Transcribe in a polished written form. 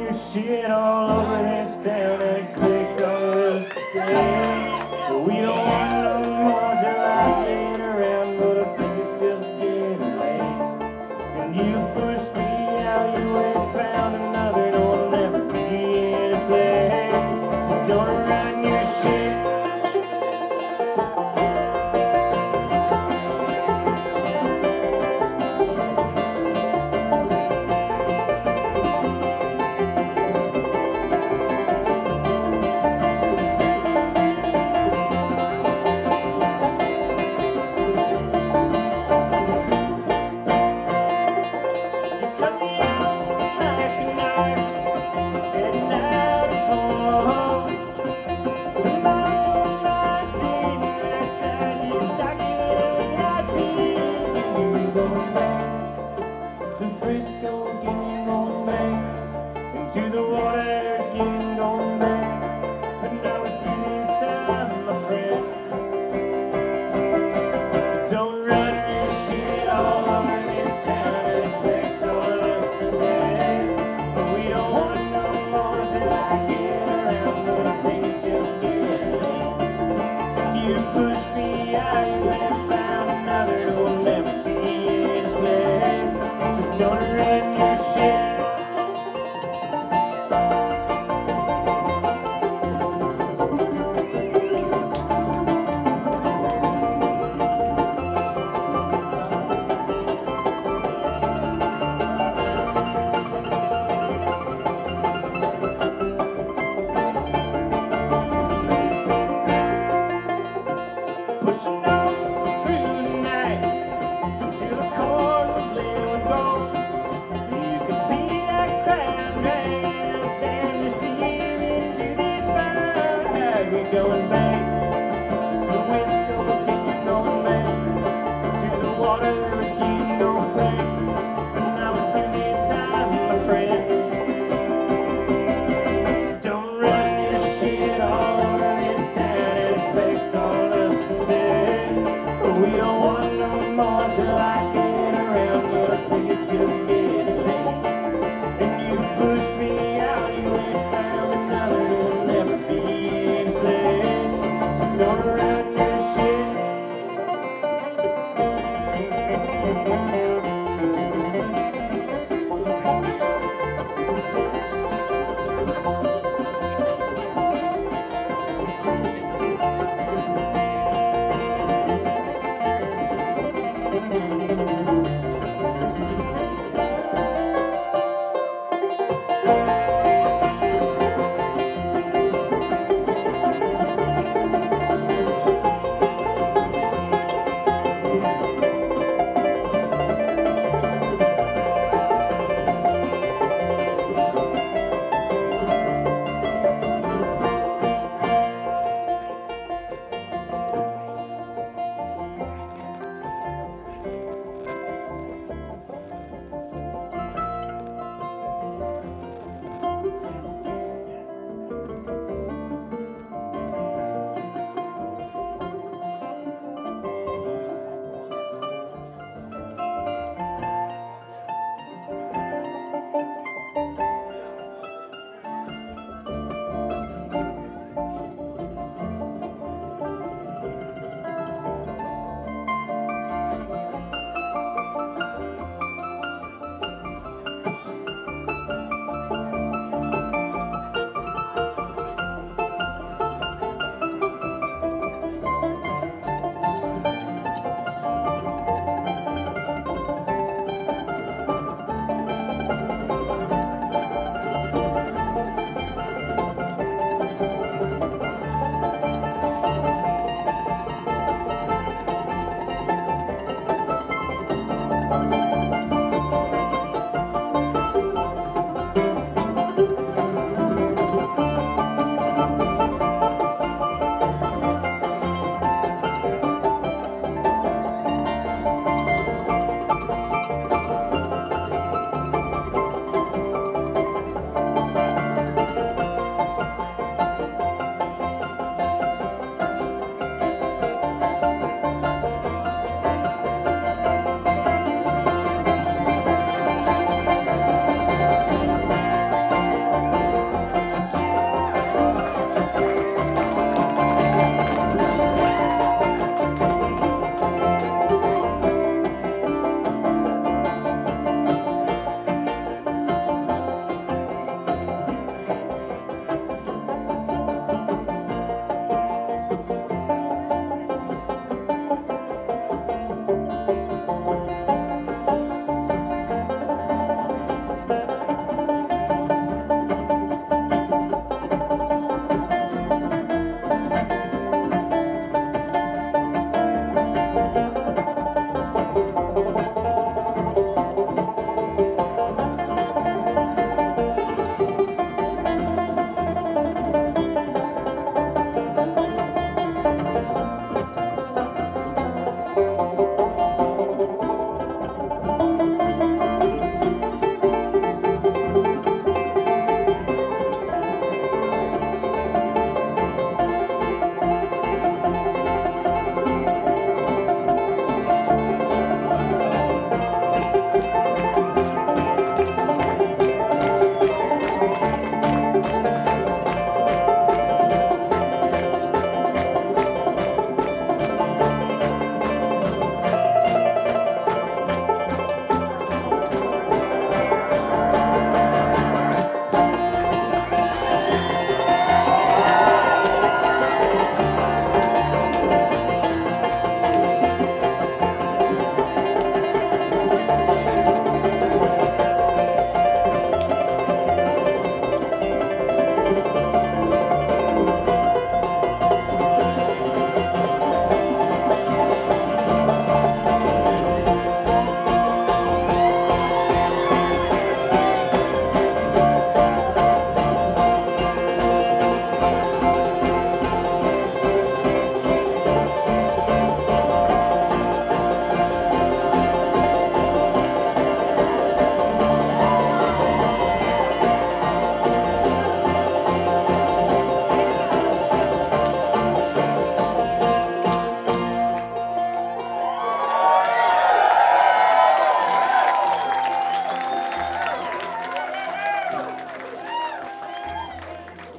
your shit all over this town and expect all of us to stay. But we don't want no more till I get around, but I think it's just getting late. And you pushed me out, you ain't found another, and I'll never be in a place. So don't run your shit. Frisco again, going back into the water again, going back, but not with you this time, my friend. So don't run your shit all over this town and expect all of us to stay. But we don't want no more till I get around, but I think it's just getting late. And you push me out, you ain't found another, and we'll never be in this place. So don't run your shit. Pushing on through the night until the cord was lit and gone. You could see that crowd dragging us down just a year into this fire. We going back to Wisco again, going